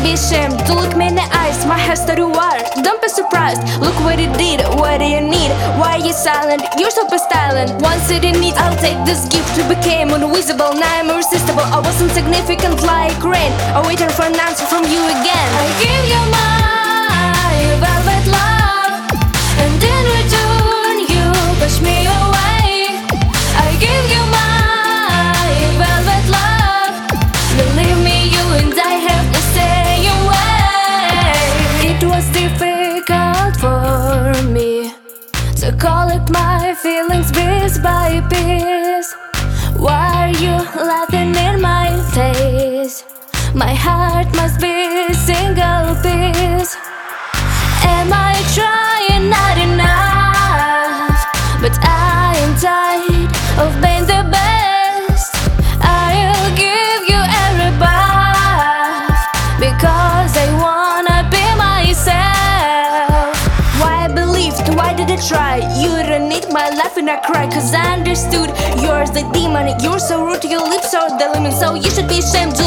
be ashamed to look me in the eyes. My hair started water, don't be surprised. Look what it did, what do you need? Why are you silent? You're super styling. Once it in need, I'll take this gift. You became invisible, now I'm irresistible. I wasn't significant like rain. I'm waiting for an answer from you again. I give you my velvet love, and in return you push me away. I give you my velvet love. Believe me, you and I have the same way. It was difficult for me to collect my feelings piece by piece. Why are you laughing in my face? My heart must be a single piece. Am I trying not enough? But I am tired of being the best. I'll give you every bath because I wanna be myself. Why I believed, why did I try? You don't need my laugh and I cry, cause I understood you're the demon. You're so rude, your lips are the limit, so you should be ashamed.